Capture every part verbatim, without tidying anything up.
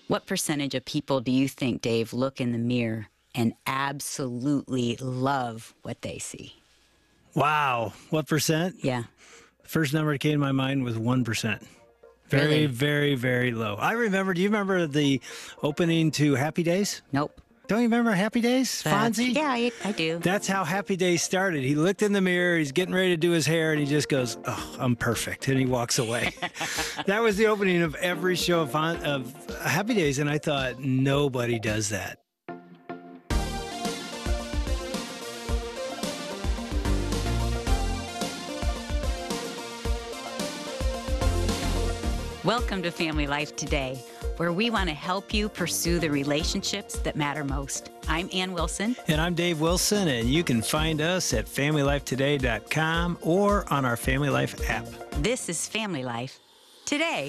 What percentage of people do you think, Dave, look in the mirror and absolutely love what they see? Wow. What percent? Yeah. First number that came to my mind was one percent. Very, Really? very, very low. I remember, do you remember the opening to Happy Days? Nope. Don't you remember Happy Days? That's- Fonzie? Yeah, I, I do. That's how Happy Days started. He looked in the mirror, he's getting ready to do his hair, and he just goes, oh, I'm perfect. And he walks away. That was the opening of every show of, Fon- of Happy Days, and I thought, nobody does that. Welcome to Family Life Today, where we want to help you pursue the relationships that matter most. I'm Ann Wilson. And I'm Dave Wilson, and you can find us at family life today dot com or on our Family Life app. This is Family Life Today.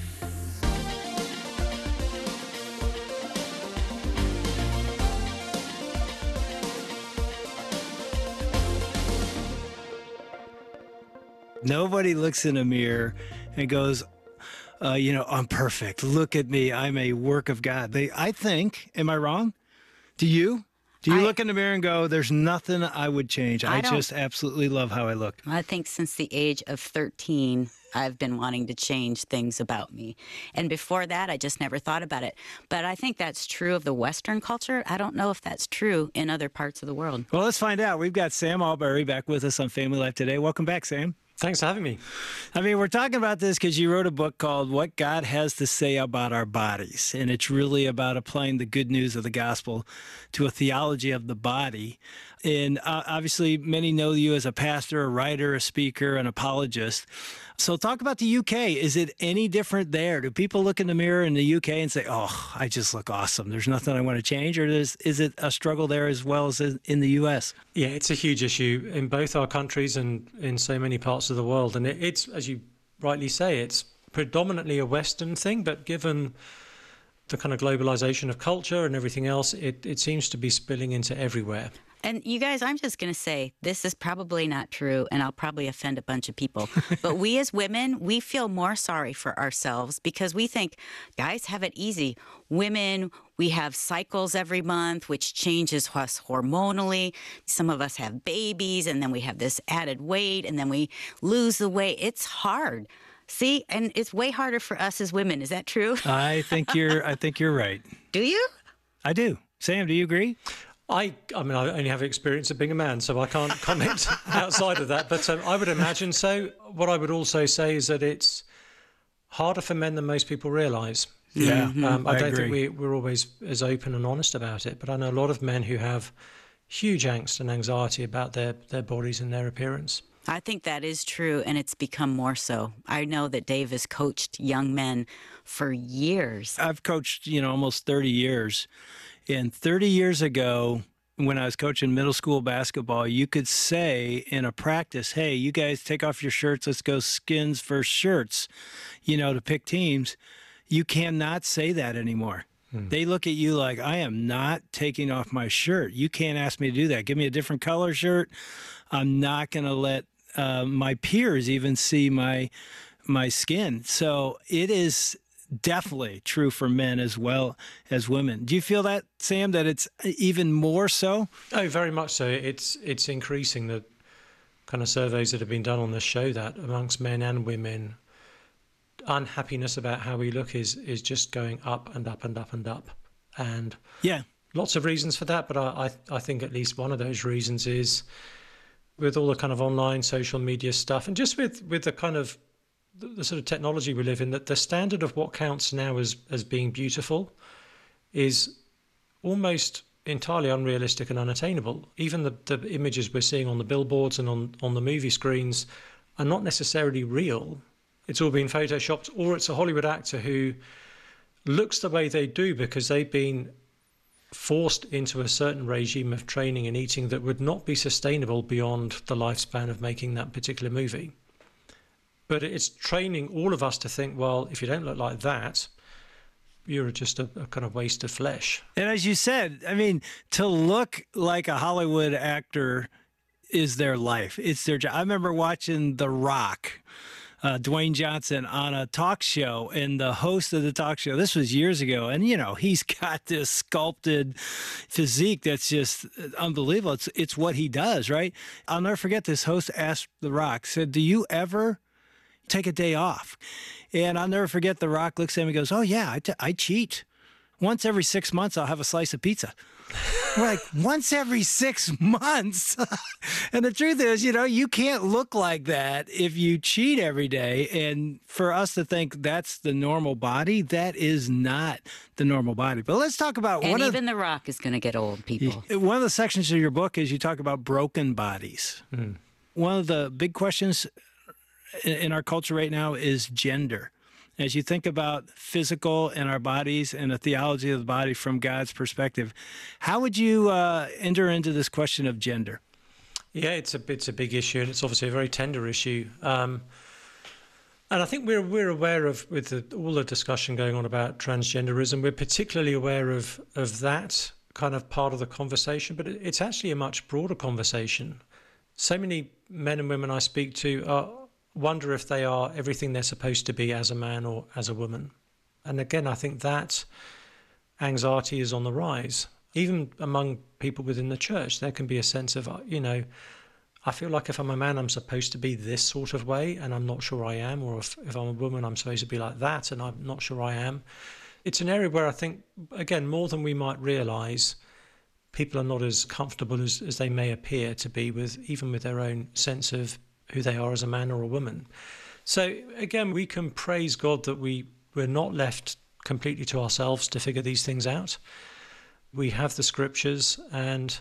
Nobody looks in a mirror and goes, uh, you know, I'm perfect. Look at me. I'm a work of God. They, I think, am I wrong? Do you? Do you I- look in the mirror and go, there's nothing I would change. I, I don't- just absolutely love how I look. I think since the age of thirteen, I've been wanting to change things about me. And before that, I just never thought about it. But I think that's true of the Western culture. I don't know if that's true in other parts of the world. Well, let's find out. We've got Sam Albury back with us on Family Life Today. Welcome back, Sam. Thanks for having me. I mean, we're talking about this because you wrote a book called What God Has to Say About Our Bodies. And it's really about applying the good news of the gospel to a theology of the body. And uh, obviously, many know you as a pastor, a writer, a speaker, an apologist. So talk about the U K. Is it any different there? Do people look in the mirror in the U K and say, oh, I just look awesome. There's nothing I want to change? Or is, is it a struggle there as well as in the U S? Yeah, it's a huge issue in both our countries and in so many parts of the world. And it, it's, as you rightly say, it's predominantly a Western thing, but given the kind of globalization of culture and everything else, it, it seems to be spilling into everywhere. And you guys, I'm just going to say this is probably not true, and I'll probably offend a bunch of people. But we as women, we feel more sorry for ourselves because we think guys have it easy. Women, we have cycles every month, which changes us hormonally. Some of us have babies, and then we have this added weight, and then we lose the weight. It's hard. See, and it's way harder for us as women. Is that true? I think you're, I think you're right. Do you? I do. Sam, do you agree? I, I mean, I only have experience of being a man, so I can't comment outside of that. But um, I would imagine so. What I would also say is that it's harder for men than most people realise. Yeah, um, I, I don't agree. think we, we're always as open and honest about it. But I know a lot of men who have huge angst and anxiety about their, their bodies and their appearance. I think that is true, and it's become more so. I know that Dave has coached young men for years. I've coached, you know, almost thirty years. And thirty years ago, when I was coaching middle school basketball, you could say in a practice, hey, you guys take off your shirts. Let's go skins versus shirts, you know, to pick teams. You cannot say that anymore. Hmm. They look at you like, I am not taking off my shirt. You can't ask me to do that. Give me a different color shirt. I'm not going to let uh, my peers even see my my skin. So it is definitely true for men as well as women. Do you feel that, Sam, that it's even more so? Oh, very much so. It's it's increasing. The kind of surveys that have been done on this show that amongst men and women, unhappiness about how we look is is just going up and up and up and up. And yeah, lots of reasons for that. But I I, I think at least one of those reasons is with all the kind of online social media stuff and just with, with the kind of the, the sort of technology we live in, that the standard of what counts now as, as being beautiful is almost entirely unrealistic and unattainable. Even the, the images we're seeing on the billboards and on, on the movie screens are not necessarily real. It's all been photoshopped, or it's a Hollywood actor who looks the way they do because they've been forced into a certain regime of training and eating that would not be sustainable beyond the lifespan of making that particular movie. But it's training all of us to think, well, if you don't look like that, you're just a, a kind of waste of flesh. And as you said, I mean, to look like a Hollywood actor is their life. It's their job. I remember watching The Rock uh, Dwayne Johnson on a talk show, and the host of the talk show, this was years ago, and you know, he's got this sculpted physique that's just unbelievable. It's, it's what he does, right? I'll never forget this host asked The Rock, said, do you ever take a day off? And I'll never forget The Rock looks at him and goes, oh yeah, I, t- I cheat. Once every six months, I'll have a slice of pizza. We're like, once every six months? And the truth is, you know, you can't look like that if you cheat every day. And for us to think that's the normal body, that is not the normal body. But let's talk about and one even of The Rock is going to get old, people. One of the sections of your book is you talk about broken bodies. Mm. One of the big questions in our culture right now is gender. As you think about physical and our bodies and the theology of the body from God's perspective, how would you uh, enter into this question of gender? Yeah, it's a it's a big issue, and it's obviously a very tender issue. Um, and I think we're we're aware of, with the, all the discussion going on about transgenderism, we're particularly aware of of that kind of part of the conversation. But it, it's actually a much broader conversation. So many men and women I speak to are. Wonder if they are everything they're supposed to be as a man or as a woman. And again, I think that anxiety is on the rise. Even among people within the church, there can be a sense of, you know, I feel like if I'm a man, I'm supposed to be this sort of way, and I'm not sure I am. Or if, if I'm a woman, I'm supposed to be like that, and I'm not sure I am. It's an area where I think, again, more than we might realise, people are not as comfortable as, as they may appear to be with, even with their own sense of who they are as a man or a woman. So again, we can praise God that we, we're not left completely to ourselves to figure these things out. We have the scriptures and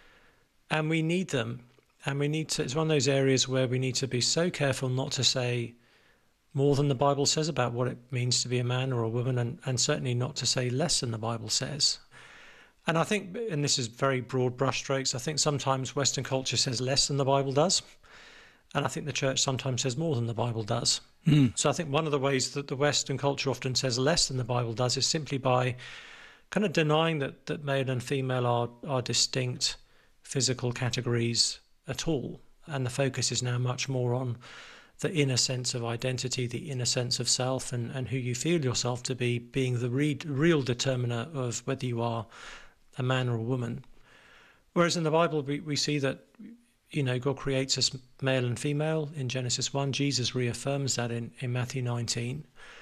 and we need them. And we need to, it's one of those areas where we need to be so careful not to say more than the Bible says about what it means to be a man or a woman, and, and certainly not to say less than the Bible says. And I think, and this is very broad brushstrokes, I think sometimes Western culture says less than the Bible does. And I think the church sometimes says more than the Bible does. Mm. So I think one of the ways that the Western culture often says less than the Bible does is simply by kind of denying that, that male and female are, are distinct physical categories at all. And the focus is now much more on the inner sense of identity, the inner sense of self, and, and who you feel yourself to be, being the re- real determiner of whether you are a man or a woman. Whereas in the Bible, we, we see that, you know, God creates us male and female in Genesis one. Jesus reaffirms that in, in Matthew nineteen.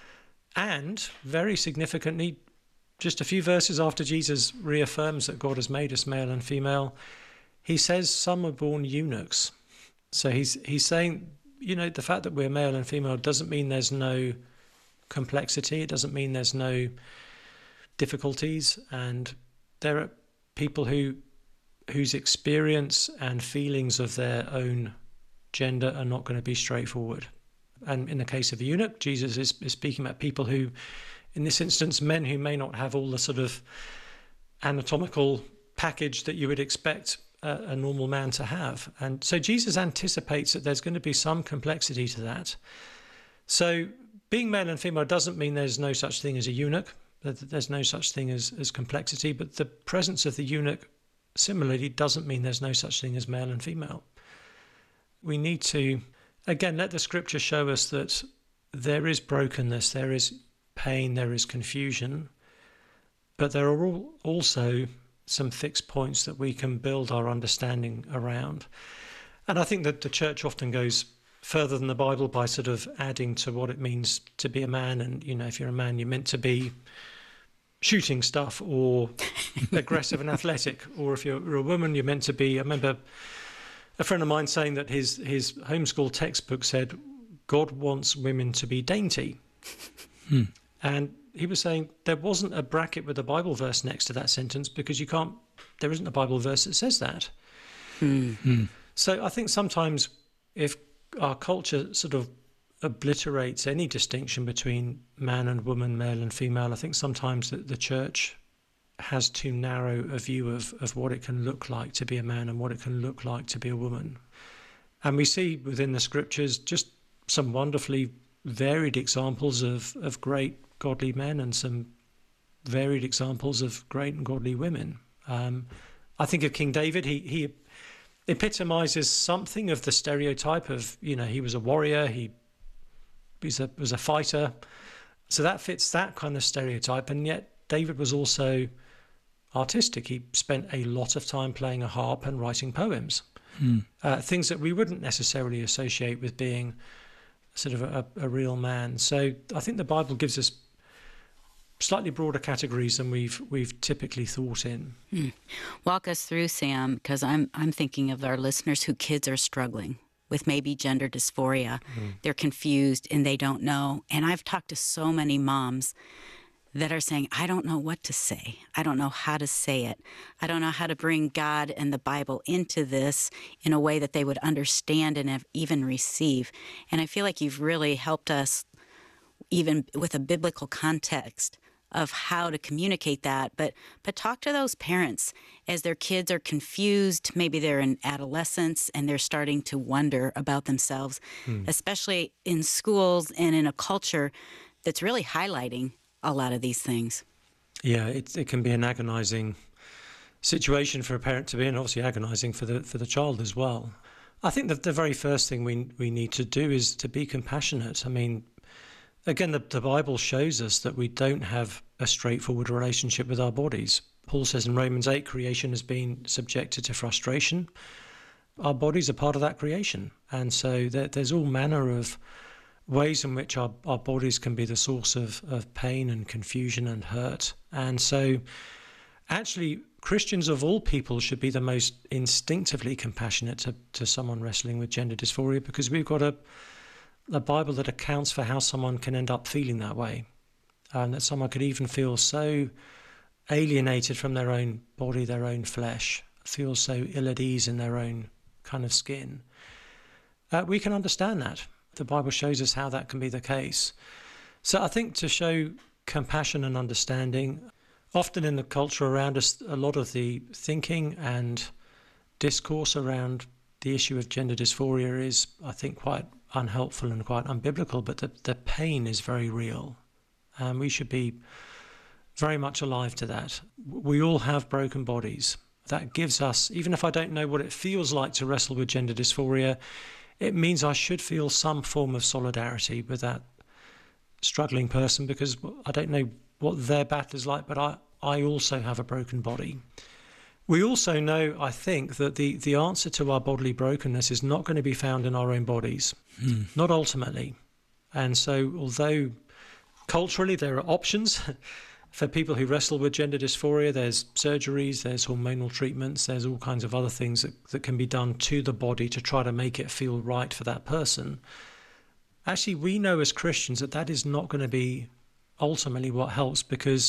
And very significantly, just a few verses after Jesus reaffirms that God has made us male and female, he says some were born eunuchs. So he's he's saying, you know, the fact that we're male and female doesn't mean there's no complexity. It doesn't mean there's no difficulties. And there are people who whose experience and feelings of their own gender are not going to be straightforward. And in the case of a eunuch, Jesus is, is speaking about people who, in this instance, men who may not have all the sort of anatomical package that you would expect a, a normal man to have. And so Jesus anticipates that there's going to be some complexity to that. So being male and female doesn't mean there's no such thing as a eunuch, that there's no such thing as, as complexity, but the presence of the eunuch similarly doesn't mean there's no such thing as male and female. We need to, again, let the scripture show us that there is brokenness, there is pain, there is confusion, but there are all, also some fixed points that we can build our understanding around. And I think that the church often goes further than the Bible by sort of adding to what it means to be a man. And, you know, if you're a man, you're meant to be shooting stuff or aggressive and athletic, or if you're a woman, you're meant to be. I remember a friend of mine saying that his his homeschool textbook said God wants women to be dainty. Hmm. And he was saying there wasn't a bracket with a Bible verse next to that sentence because you can't, there isn't a Bible verse that says that. Hmm. Hmm. So I think sometimes if our culture sort of obliterates any distinction between man and woman, male and female, I think sometimes that the church has too narrow a view of, of what it can look like to be a man and what it can look like to be a woman. And we see within the scriptures just some wonderfully varied examples of, of great godly men and some varied examples of great and godly women. Um, I think of King David. He he epitomizes something of the stereotype of, you know, he was a warrior, he he's a, was a fighter. So that fits that kind of stereotype. And yet David was also artistic. He spent a lot of time playing a harp and writing poems, hmm. uh, things that we wouldn't necessarily associate with being sort of a, a real man. So I think the Bible gives us slightly broader categories than we've we've typically thought in. Hmm. Walk us through, Sam, because I'm I'm thinking of our listeners who kids are struggling with maybe gender dysphoria. Mm. They're confused and they don't know. And I've talked to so many moms that are saying, I don't know what to say. I don't know how to say it. I don't know how to bring God and the Bible into this in a way that they would understand and even receive. And I feel like you've really helped us even with a biblical context of how to communicate that. But but talk to those parents as their kids are confused. Maybe they're in adolescence and they're starting to wonder about themselves, hmm. especially in schools and in a culture that's really highlighting a lot of these things. Yeah, it it can be an agonizing situation for a parent to be in, obviously agonizing for the for the child as well. I think that the very first thing we we need to do is to be compassionate. I mean, again, the, the Bible shows us that we don't have a straightforward relationship with our bodies. Paul says in Romans eight, creation has been subjected to frustration. Our bodies are part of that creation. And so there, there's all manner of ways in which our, our bodies can be the source of, of pain and confusion and hurt. And so actually, Christians of all people should be the most instinctively compassionate to, to someone wrestling with gender dysphoria, because we've got a a Bible that accounts for how someone can end up feeling that way, and that someone could even feel so alienated from their own body, their own flesh, feel so ill at ease in their own kind of skin. Uh, we can understand that. The Bible shows us how that can be the case. So I think to show compassion and understanding, often in the culture around us, a lot of the thinking and discourse around the issue of gender dysphoria is, I think, quite unhelpful and quite unbiblical, but the, the pain is very real. And we should be very much alive to that. We all have broken bodies. That gives us, even if I don't know what it feels like to wrestle with gender dysphoria, it means I should feel some form of solidarity with that struggling person, because I don't know what their battle is like, but I, I also have a broken body. We also know, I think, that the, the answer to our bodily brokenness is not going to be found in our own bodies, hmm. not ultimately. And so although culturally there are options for people who wrestle with gender dysphoria, there's surgeries, there's hormonal treatments, there's all kinds of other things that, that can be done to the body to try to make it feel right for that person. Actually, we know as Christians that that is not going to be ultimately what helps, because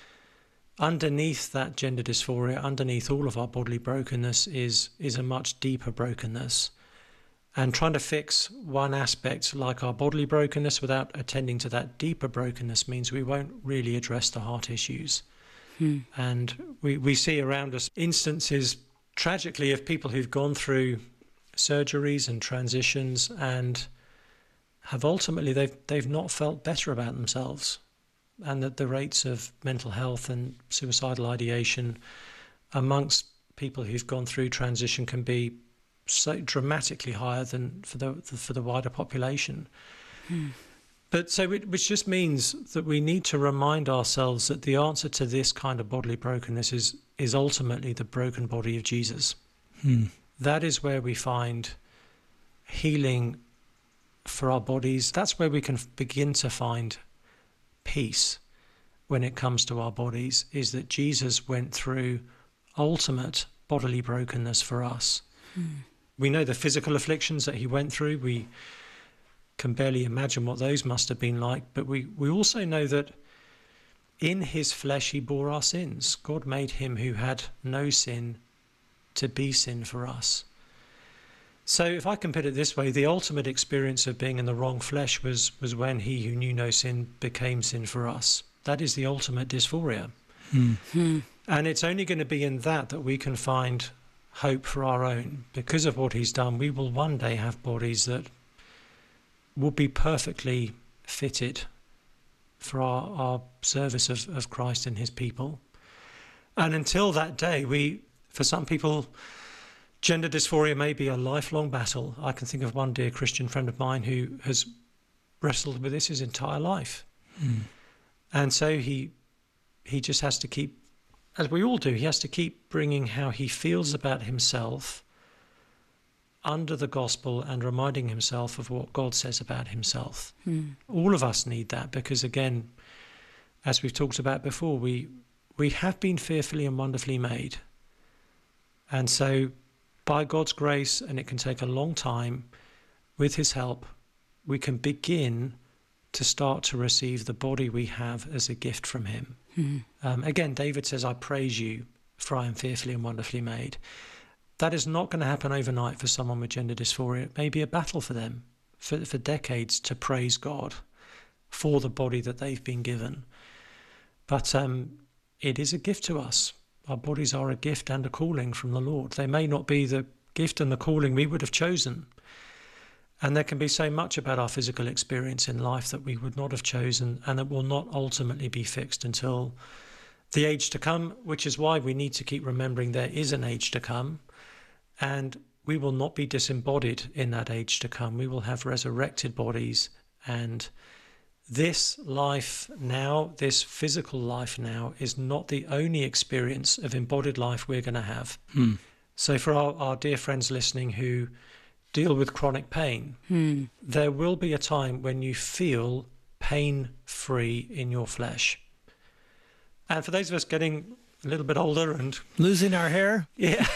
underneath that gender dysphoria, underneath all of our bodily brokenness is is a much deeper brokenness. And trying to fix one aspect like our bodily brokenness without attending to that deeper brokenness means we won't really address the heart issues. Hmm. And we, we see around us instances, tragically, of people who've gone through surgeries and transitions and have ultimately, they've they've not felt better about themselves. And that the rates of mental health and suicidal ideation amongst people who've gone through transition can be so dramatically higher than for the for the wider population. Hmm. But so it, which just means that we need to remind ourselves that the answer to this kind of bodily brokenness is is ultimately the broken body of Jesus. Hmm. That is where we find healing for our bodies. That's where we can begin to find peace when it comes to our bodies, is that Jesus went through ultimate bodily brokenness for us. Hmm. We know the physical afflictions that he went through. We can barely imagine what those must have been like, but we, we also know that in his flesh he bore our sins. God made him who had no sin to be sin for us. So if I can put it this way, the ultimate experience of being in the wrong flesh was, was when he who knew no sin became sin for us. That is the ultimate dysphoria. Mm. And it's only going to be in that that we can find hope for our own. Because of what he's done, we will one day have bodies that will be perfectly fitted for our, our service of, of Christ and his people. And until that day, we, for some people, gender dysphoria may be a lifelong battle. I can think of one dear Christian friend of mine who has wrestled with this his entire life. Mm. And so he he just has to keep, as we all do, he has to keep bringing how he feels about himself under the gospel and reminding himself of what God says about himself. Mm. All of us need that because, again, as we've talked about before, we we have been fearfully and wonderfully made. And so by God's grace, and it can take a long time, with his help, we can begin to start to receive the body we have as a gift from him. Mm. Um, again, David says, I praise you, for I am fearfully and wonderfully made. That is not going to happen overnight for someone with gender dysphoria. It may be a battle for them for, for decades to praise God for the body that they've been given. But um, it is a gift to us. Our bodies are a gift and a calling from the Lord. They may not be the gift and the calling we would have chosen. And there can be so much about our physical experience in life that we would not have chosen and that will not ultimately be fixed until the age to come, which is why we need to keep remembering there is an age to come, and we will not be disembodied in that age to come. We will have resurrected bodies, and this life now, this physical life now, is not the only experience of embodied life we're going to have. Hmm. So for our, our dear friends listening who deal with chronic pain, hmm. there will be a time when you feel pain-free in your flesh. And for those of us getting a little bit older and... losing our hair? Yeah.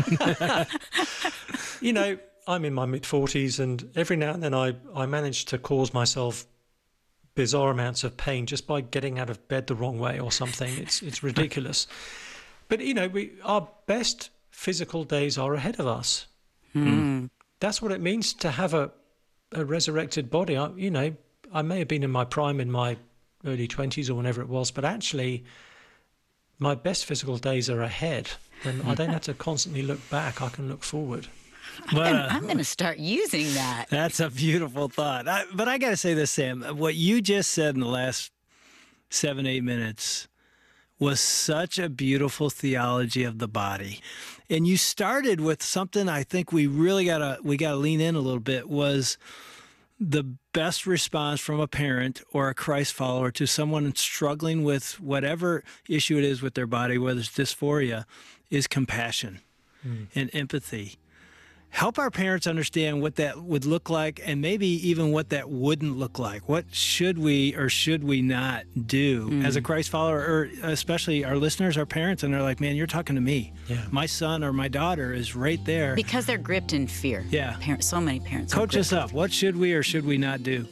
You know, I'm in my mid-forties, and every now and then I, I manage to cause myself bizarre amounts of pain just by getting out of bed the wrong way or something. It's it's ridiculous. But, you know, we our best physical days are ahead of us. Mm. That's what it means to have a, a resurrected body. I, you know, I may have been in my prime in my early twenties or whenever it was, but actually my best physical days are ahead. And I don't have to constantly look back. I can look forward. But, uh, I'm going to start using that. That's a beautiful thought. I, but I got to say this, Sam, what you just said in the last seven, eight minutes was such a beautiful theology of the body. And you started with something I think we really got to we got to lean in a little bit, was the best response from a parent or a Christ follower to someone struggling with whatever issue it is with their body, whether it's dysphoria, is compassion mm. and empathy. Help our parents understand what that would look like, and maybe even what that wouldn't look like. What should we or should we not do mm. as a Christ follower, or especially our listeners, our parents, and they're like, man, you're talking to me. Yeah. My son or my daughter is right there. Because they're gripped in fear. Yeah. Parents, so many parents Coach us up. What should we or should we not do?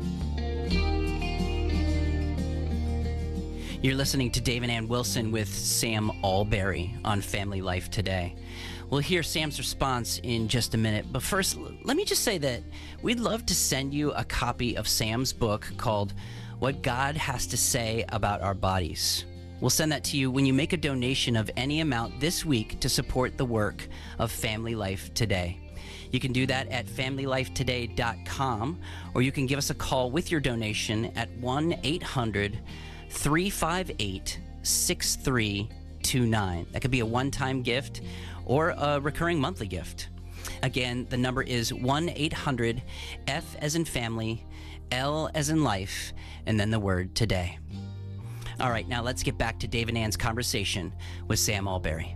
You're listening to Dave and Ann Wilson with Sam Allberry on Family Life Today. We'll hear Sam's response in just a minute, but first, let me just say that we'd love to send you a copy of Sam's book called What God Has to Say About Our Bodies. We'll send that to you when you make a donation of any amount this week to support the work of Family Life Today. You can do that at family life today dot com, or you can give us a call with your donation at one eight hundred three five eight six three two nine. That could be a one-time gift or a recurring monthly gift. Again, the number is one eight hundred F as in family, L as in life, and then the word today. All right, now let's get back to Dave and Ann's conversation with Sam Allberry.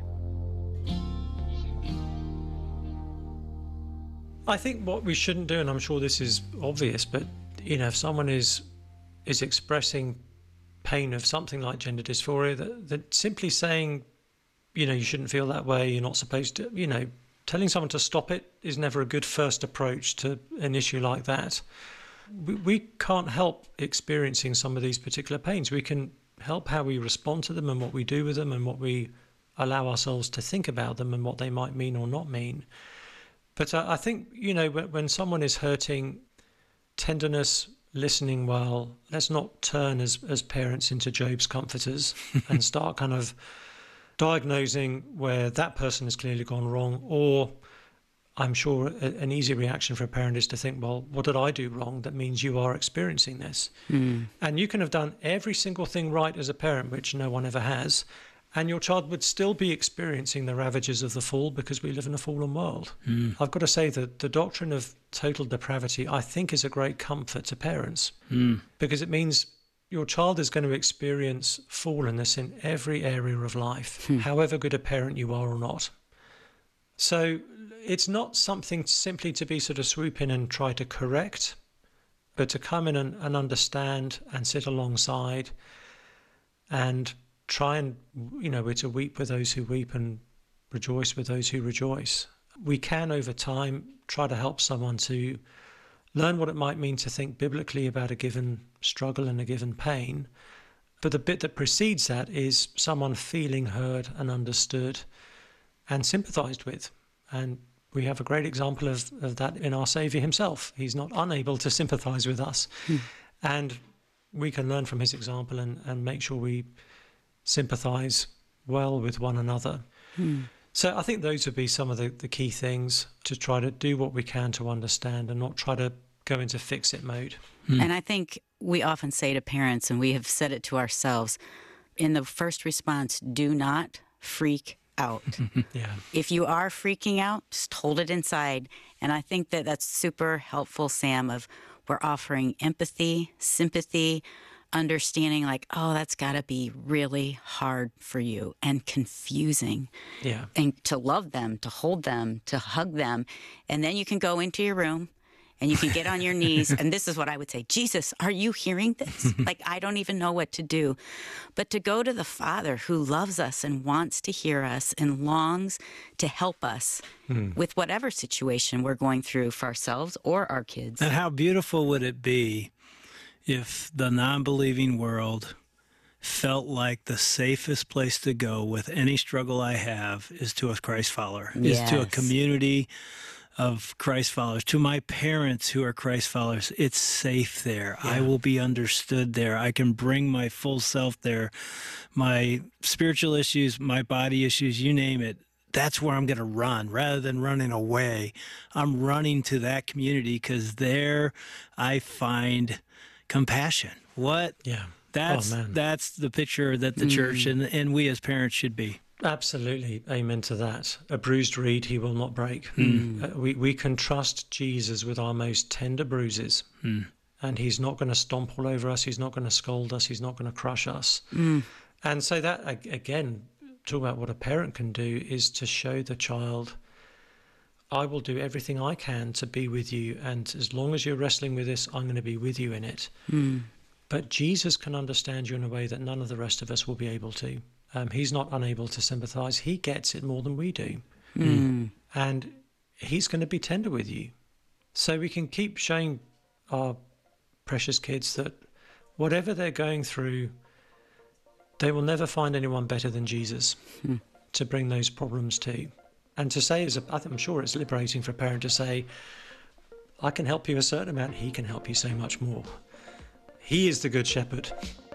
I think what we shouldn't do, and I'm sure this is obvious, but you know, if someone is is expressing pain of something like gender dysphoria, that, that simply saying, you know, you shouldn't feel that way, you're not supposed to, you know, telling someone to stop it is never a good first approach to an issue like that. We, we can't help experiencing some of these particular pains. We can help how we respond to them and what we do with them and what we allow ourselves to think about them and what they might mean or not mean. But uh, I think, you know, when, when someone is hurting, tenderness, listening well, let's not turn as, as parents into Job's comforters and start kind of diagnosing where that person has clearly gone wrong. Or I'm sure a, an easy reaction for a parent is to think, well, what did I do wrong? That means you are experiencing this. Mm. And you can have done every single thing right as a parent, which no one ever has, And your child would still be experiencing the ravages of the fall because we live in a fallen world. Mm. I've got to say that the doctrine of total depravity, I think, is a great comfort to parents mm. because it means your child is going to experience fallenness in every area of life, mm. however good a parent you are or not. So it's not something simply to be sort of swoop in and try to correct, but to come in and, and understand and sit alongside and try and, you know, we're to weep with those who weep and rejoice with those who rejoice. We can, over time, try to help someone to learn what it might mean to think biblically about a given struggle and a given pain. But the bit that precedes that is someone feeling heard and understood and sympathized with. And we have a great example of, of that in our Saviour himself. He's not unable to sympathize with us. Hmm. And we can learn from his example and, and make sure we sympathize well with one another. Hmm. So I think those would be some of the, the key things, to try to do what we can to understand and not try to go into fix-it mode. Hmm. And I think we often say to parents, and we have said it to ourselves, in the first response, do not freak out. Yeah. If you are freaking out, just hold it inside. And I think that that's super helpful, Sam, of we're offering empathy, sympathy, understanding like, oh, that's got to be really hard for you and confusing. Yeah. And to love them, to hold them, to hug them. And then you can go into your room and you can get on your knees. And this is what I would say, Jesus, are you hearing this? Like, I don't even know what to do. But to go to the Father who loves us and wants to hear us and longs to help us mm. with whatever situation we're going through for ourselves or our kids. And how beautiful would it be if the non-believing world felt like the safest place to go with any struggle I have is to a Christ follower, yes. is to a community of Christ followers, to my parents who are Christ followers. It's safe there. Yeah. I will be understood there. I can bring my full self there. My spiritual issues, my body issues, you name it. That's where I'm going to run rather than running away. I'm running to that community because there I find compassion. What? Yeah. That's oh, that's the picture that the mm. church and, and we as parents should be. Absolutely. Amen to that. A bruised reed he will not break. Mm. Uh, we, we can trust Jesus with our most tender bruises. Mm. And he's not going to stomp all over us. He's not going to scold us. He's not going to crush us. Mm. And so that, again, talk about what a parent can do is to show the child, I will do everything I can to be with you, and as long as you're wrestling with this, I'm going to be with you in it. Mm. But Jesus can understand you in a way that none of the rest of us will be able to. Um, he's not unable to sympathize. He gets it more than we do. Mm. And he's going to be tender with you. So we can keep showing our precious kids that whatever they're going through, they will never find anyone better than Jesus mm. to bring those problems to. And to say, is a, I'm sure it's liberating for a parent to say, I can help you a certain amount, he can help you so much more. He is the good shepherd.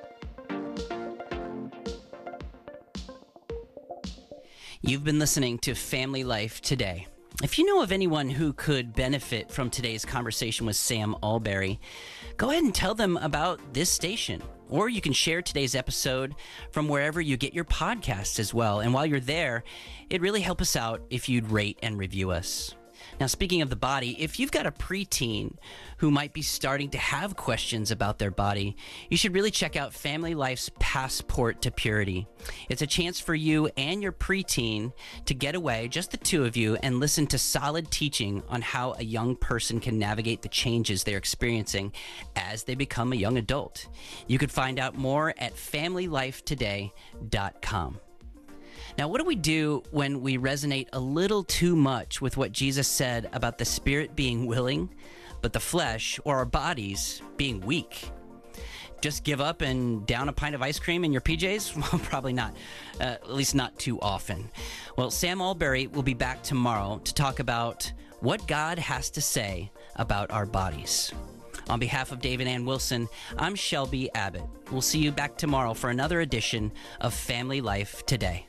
You've been listening to Family Life Today. If you know of anyone who could benefit from today's conversation with Sam Allberry, go ahead and tell them about this station. Or you can share today's episode from wherever you get your podcasts as well. And while you're there, it'd really help us out if you'd rate and review us. Now, speaking of the body, if you've got a preteen who might be starting to have questions about their body, you should really check out Family Life's Passport to Purity. It's a chance for you and your preteen to get away, just the two of you, and listen to solid teaching on how a young person can navigate the changes they're experiencing as they become a young adult. You can find out more at family life today dot com. Now, what do we do when we resonate a little too much with what Jesus said about the spirit being willing, but the flesh or our bodies being weak? Just give up and down a pint of ice cream in your P Js? Well, probably not, uh, at least not too often. Well, Sam Allberry will be back tomorrow to talk about what God has to say about our bodies. On behalf of David Ann Wilson, I'm Shelby Abbott. We'll see you back tomorrow for another edition of Family Life Today.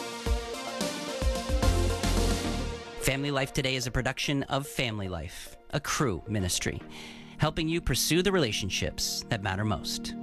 Family Life Today is a production of Family Life, a Crew ministry, helping you pursue the relationships that matter most.